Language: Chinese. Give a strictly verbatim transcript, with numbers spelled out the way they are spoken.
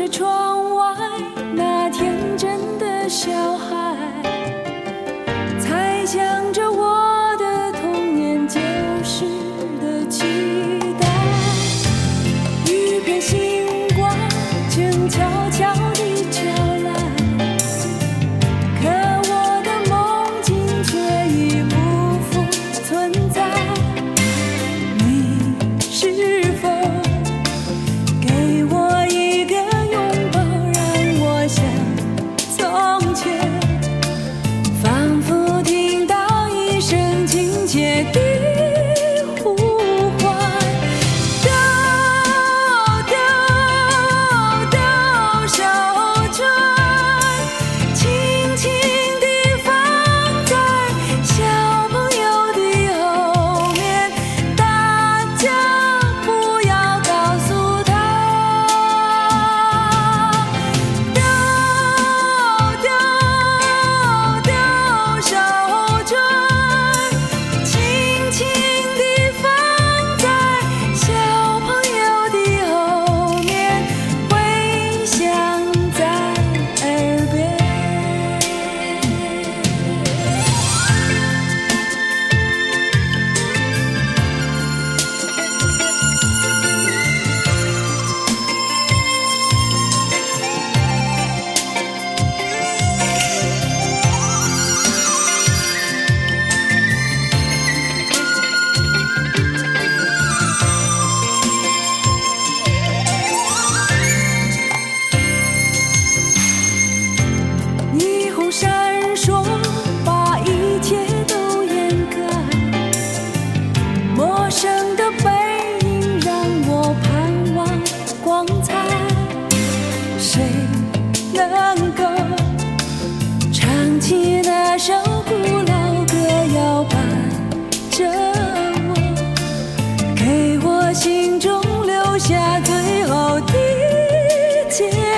着窗外那天真的小孩，猜想着我的童年旧时的期待。一片星光正悄悄地敲来，可我的梦境却已不复存在。你是否给我一个拥抱，让我像从前，仿佛听到一声亲切的呼唤。丢丢丢手绢，轻轻地放在小朋友的后面，大家不要告诉他。丢丢丢手绢，轻轻地放在小朋友的后面，回响在耳边。霓虹闪烁，把一切都掩盖。陌生的背影让我盼望光彩。谁能够唱起那首古老歌，摇摆着我，给我心中留下最后的结